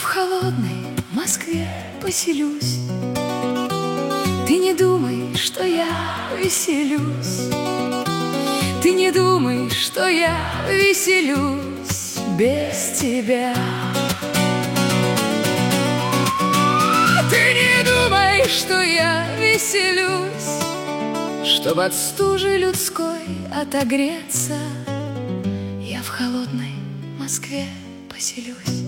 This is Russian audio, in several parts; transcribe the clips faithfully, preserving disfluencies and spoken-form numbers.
в холодной Москве поселюсь. Ты не думай, что я веселюсь. Ты не думай, что я веселюсь без тебя. Ты не думай, что я веселюсь, чтоб от стужи людской отогреться. Я в холодной Москве поселюсь.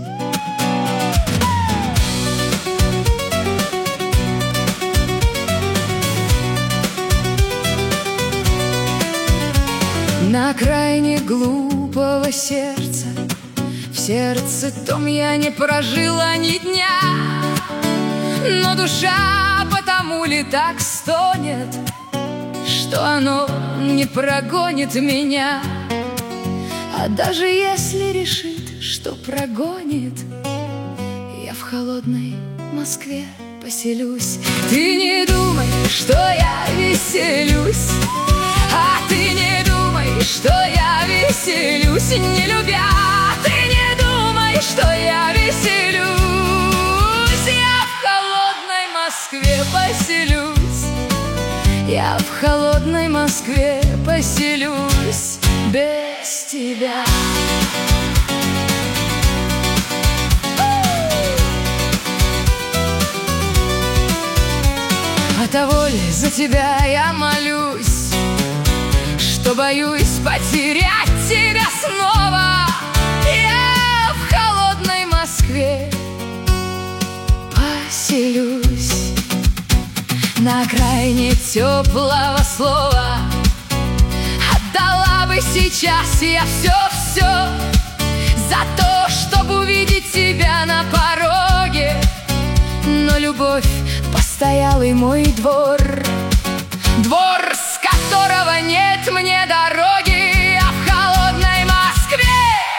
На окраине глупого сердца, в сердце том я не прожила ни дня. Но душа потому ли так стонет, что оно не прогонит меня. А даже если решит, что прогонит, я в холодной Москве поселюсь. Ты не думай, что я веселюсь, а ты не думай, что я веселюсь, не любя. Ты не думай, что я веселюсь. Я в холодной Москве поселюсь. Я в холодной Москве поселюсь без тебя. А того ли за тебя я молюсь, что боюсь потерять тебя снова. Я в холодной Москве поселюсь. На окраине теплого слова отдала бы сейчас я все-все за то, чтобы увидеть тебя на пороге. Но любовь — постоялый мой двор, двор, с которого нет мне дороги. Я в холодной Москве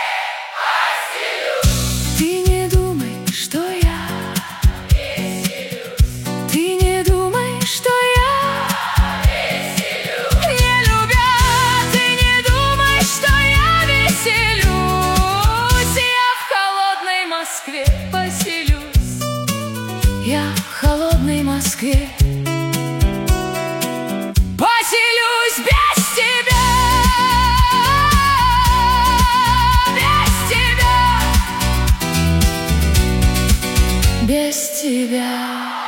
поселюсь. Ты не думай, что я веселюсь. Ты не думай, что я веселюсь, не любя. Ты не думай, что я веселюсь. Я в холодной Москве поселюсь. Я в холодной Москве поселюсь без тебя, без тебя, без тебя.